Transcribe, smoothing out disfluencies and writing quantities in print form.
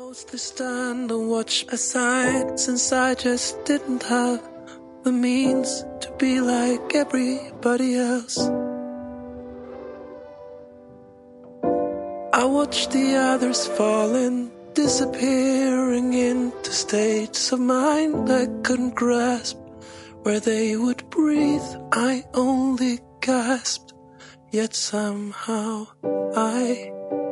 mostly stand and watch aside, since I just didn't have the means to be like everybody else. I watched the others falling, disappearing into states of mind I couldn't grasp. Where they would breathe, I only gasped. Yet somehow I